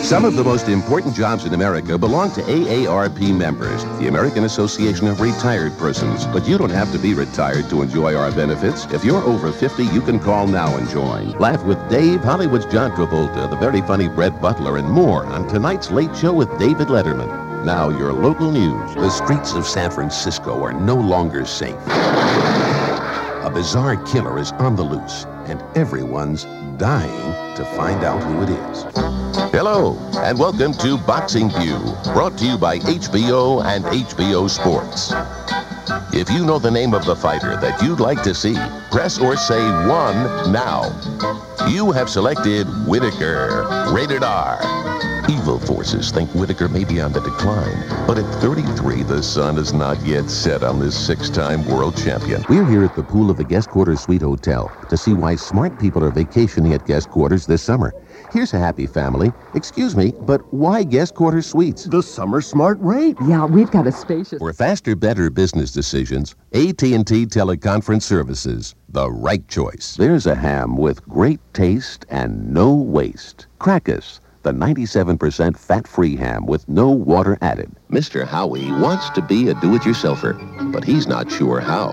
Some of the most important jobs in America belong to AARP members, the American Association of Retired Persons. But you don't have to be retired to enjoy our benefits. If you're over 50, you can call now and join. Laugh with Dave, Hollywood's John Travolta, the very funny Brett Butler, and more on tonight's Late Show with David Letterman. Now, your local news. The streets of San Francisco are no longer safe. A bizarre killer is on the loose, and everyone's dying to find out who it is. Hello, and welcome to Boxing View, brought to you by HBO and HBO Sports. If you know the name of the fighter that you'd like to see, press or say 1 now. You have selected Whittaker, rated R. Evil forces think Whittaker may be on the decline, but at 33, the sun is not yet set on this 6-time world champion. We're here at the pool of the Guest Quarters Suite Hotel to see why smart people are vacationing at Guest Quarters this summer. Here's a happy family. Excuse me, but why Guest Quarters Suites? The summer smart rate. Yeah, we've got a spacious... For faster, better business decisions, AT&T Teleconference Services, the right choice. There's a ham with great taste and no waste. Crackus, the 97% fat-free ham with no water added. Mr. Howie wants to be a do-it-yourselfer, but he's not sure how.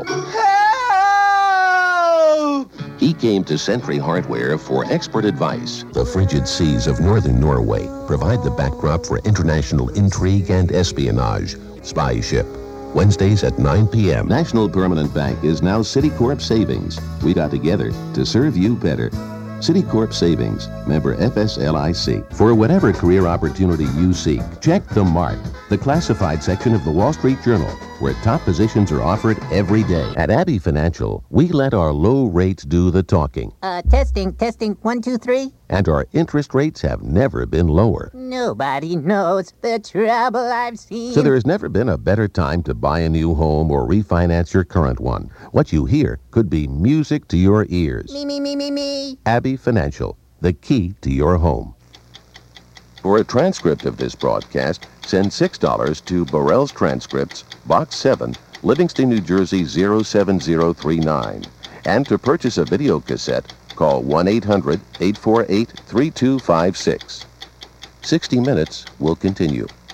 He came to Sentry Hardware for expert advice. The frigid seas of northern Norway provide the backdrop for international intrigue and espionage. Spy Ship, Wednesdays at 9 p.m. National Permanent Bank is now Citicorp Savings. We got together to serve you better. Citicorp Savings, member FSLIC. For whatever career opportunity you seek, check the Mart, the classified section of the Wall Street Journal, where top positions are offered every day. At Abbey Financial, we let our low rates do the talking. Testing, 1, 2, 3. And our interest rates have never been lower. Nobody knows the trouble I've seen. So there has never been a better time to buy a new home or refinance your current one. What you hear could be music to your ears. Me. Abbey Financial, the key to your home. For a transcript of this broadcast, send $6 to Burrell's Transcripts, Box 7, Livingston, New Jersey 07039. And to purchase a video cassette, call 1-800-848-3256. 60 Minutes will continue.